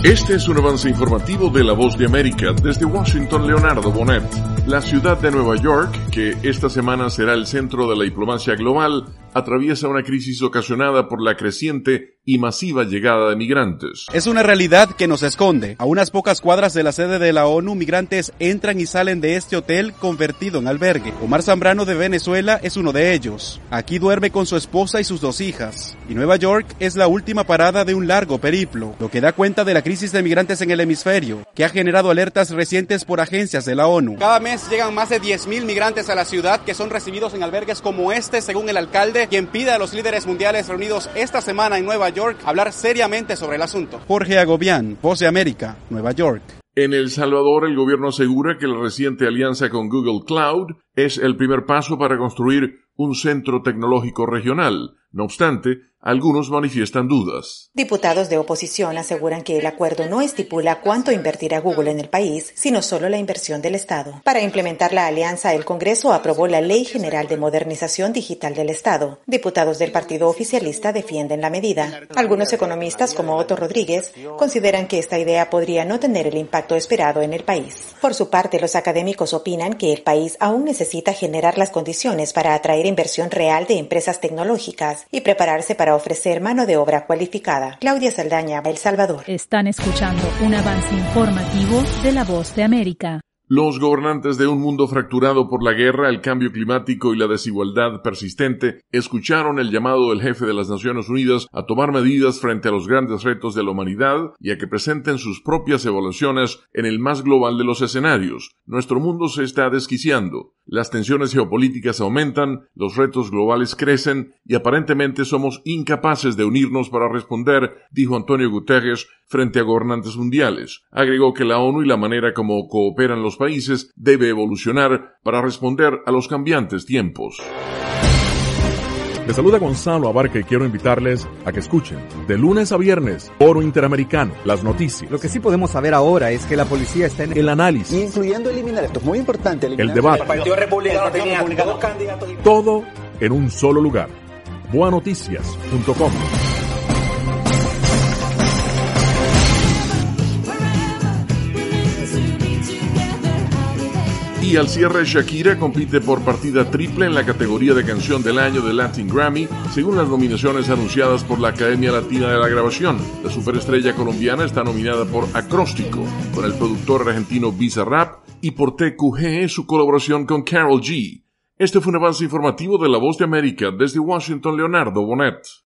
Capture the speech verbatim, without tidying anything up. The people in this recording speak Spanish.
Este es un avance informativo de La Voz de América. Desde Washington, Leonardo Bonet. La ciudad de Nueva York, que esta semana será el centro de la diplomacia global, atraviesa una crisis ocasionada por la creciente y masiva llegada de migrantes. Es una realidad que nos esconde. A unas pocas cuadras de la sede de la ONU, migrantes entran y salen de este hotel convertido en albergue. Omar Zambrano de Venezuela es uno de ellos. Aquí duerme con su esposa y sus dos hijas. Y Nueva York es la última parada de un largo periplo, lo que da cuenta de la crisis de migrantes en el hemisferio, que ha generado alertas recientes por agencias de la ONU. Cada mes llegan más de diez mil migrantes a la ciudad que son recibidos en albergues como este, según el alcalde, quien pide a los líderes mundiales reunidos esta semana en Nueva York hablar seriamente sobre el asunto. Jorge Agobián, Voz de América, Nueva York. En El Salvador, el gobierno asegura que la reciente alianza con Google Cloud es el primer paso para construir un centro tecnológico regional. No obstante, algunos manifiestan dudas. Diputados de oposición aseguran que el acuerdo no estipula cuánto invertirá Google en el país, sino solo la inversión del Estado. Para implementar la alianza, el Congreso aprobó la Ley General de Modernización Digital del Estado. Diputados del partido oficialista defienden la medida. Algunos economistas, como Otto Rodríguez, consideran que esta idea podría no tener el impacto esperado en el país. Por su parte, los académicos opinan que el país aún necesita generar las condiciones para atraer inversión real de empresas tecnológicas y prepararse para ofrecer mano de obra cualificada. Claudia Saldaña, El Salvador. Están escuchando un avance informativo de La Voz de América. Los gobernantes de un mundo fracturado por la guerra, el cambio climático y la desigualdad persistente escucharon el llamado del jefe de las Naciones Unidas a tomar medidas frente a los grandes retos de la humanidad y a que presenten sus propias evaluaciones en el más global de los escenarios. Nuestro mundo se está desquiciando. Las tensiones geopolíticas aumentan, los retos globales crecen y aparentemente somos incapaces de unirnos para responder, dijo Antonio Guterres frente a gobernantes mundiales. Agregó que la ONU y la manera como cooperan los países debe evolucionar para responder a los cambiantes tiempos. Les saluda Gonzalo Abarca y quiero invitarles a que escuchen de lunes a viernes Foro Interamericano, las noticias. Lo que sí podemos saber ahora es que la policía está en el análisis, incluyendo eliminar, esto es muy importante, el debate, el Partido Republicano tenía dos candidatos, todo en un solo lugar. boa noticias punto com. Y al cierre, Shakira compite por partida triple en la categoría de Canción del Año de Latin Grammy, según las nominaciones anunciadas por la Academia Latina de la Grabación. La superestrella colombiana está nominada por Acróstico, con el productor argentino Bizarrap, y por T Q G, su colaboración con Karol G. Este fue un avance informativo de La Voz de América. Desde Washington, Leonardo Bonet.